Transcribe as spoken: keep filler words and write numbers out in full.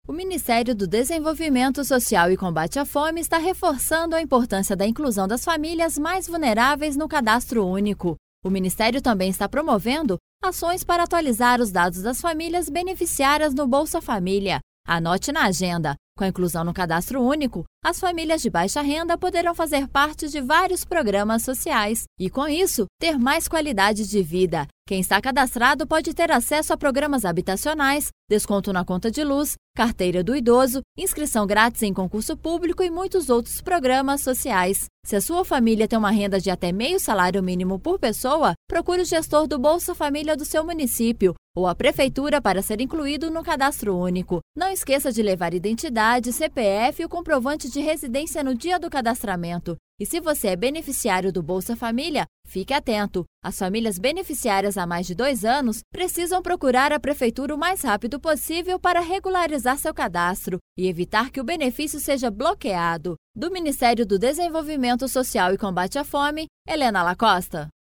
O Ministério do Desenvolvimento Social e Combate à Fome está reforçando a importância da inclusão das famílias mais vulneráveis no Cadastro Único. O Ministério também está promovendo ações para atualizar os dados das famílias beneficiárias no Bolsa Família. Anote na agenda. Com a inclusão no Cadastro Único, as famílias de baixa renda poderão fazer parte de vários programas sociais e, com isso, ter mais qualidade de vida. Quem está cadastrado pode ter acesso a programas habitacionais, desconto na conta de luz, carteira do idoso, inscrição grátis em concurso público e muitos outros programas sociais. Se a sua família tem uma renda de até meio salário mínimo por pessoa, procure o gestor do Bolsa Família do seu município ou a prefeitura para ser incluído no Cadastro Único. Não esqueça de levar identidade, C P F e o comprovante de residência no dia do cadastramento. E se você é beneficiário do Bolsa Família, fique atento. As famílias beneficiárias há mais de dois anos precisam procurar a prefeitura o mais rápido possível para regularizar seu cadastro e evitar que o benefício seja bloqueado. Do Ministério do Desenvolvimento Social e Combate à Fome, Helena Lacosta.